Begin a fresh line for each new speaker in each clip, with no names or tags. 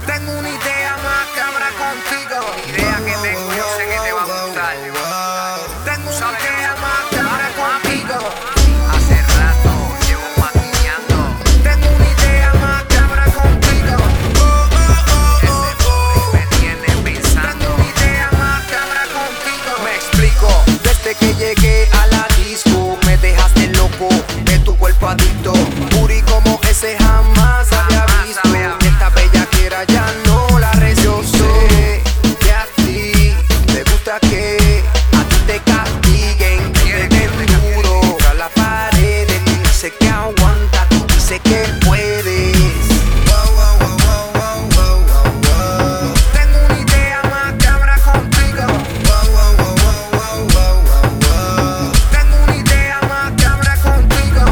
Tengo una idea macabra contigo.
Idea que tengo, yo sé que te va a gustar.
Tengo una idea macabra contigo.
Hace rato llevo maquillando.
Tengo una idea macabra contigo.
Ese booty me tiene
Tengo
pensando.
una idea macabra contigo.
Me explico, desde que llegué a la disco me dejaste loco de tu cuerpo adicto. Puri como ese jamás había visto. Y esta bellaquera ya no la resisto. Yo sé que a ti te gusta que a ti te castiguen, que te den duro contra la pared. Tú dices que aguanta, tú dices que puedes.
Tengo una idea macabra contigo. Tengo una idea macabra contigo.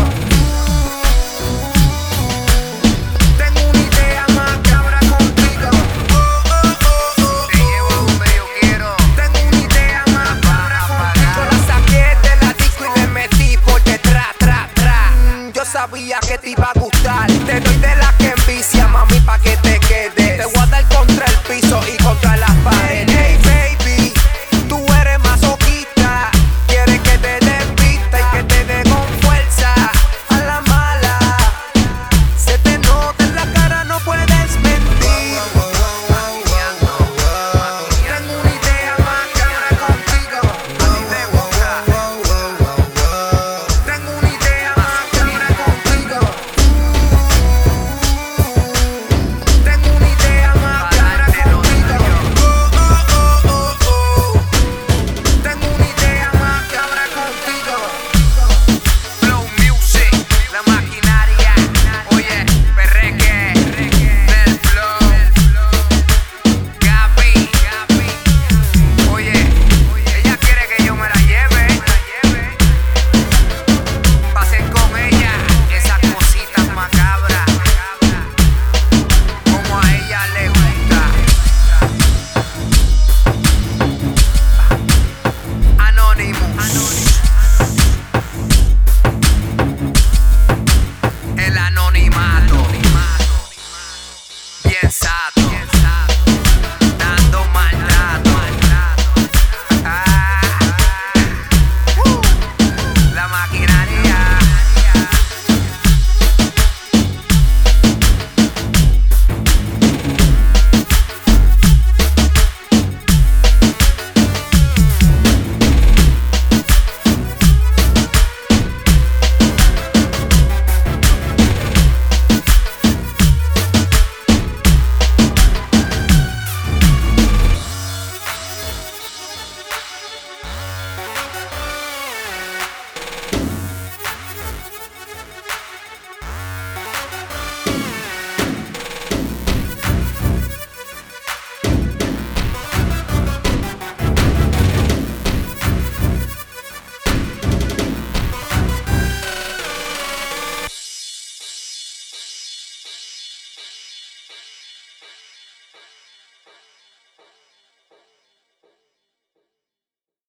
Tengo una idea macabra contigo.
Te llevo donde yo quiero.
Tengo una idea macabra contigo.
La saqué de la disco y le metí por detrás, yo sabía que te iba a gustar. Te doy de la que envicia, mami, pa' que te quedes. Te voy a dar contra el piso y contra las paredes.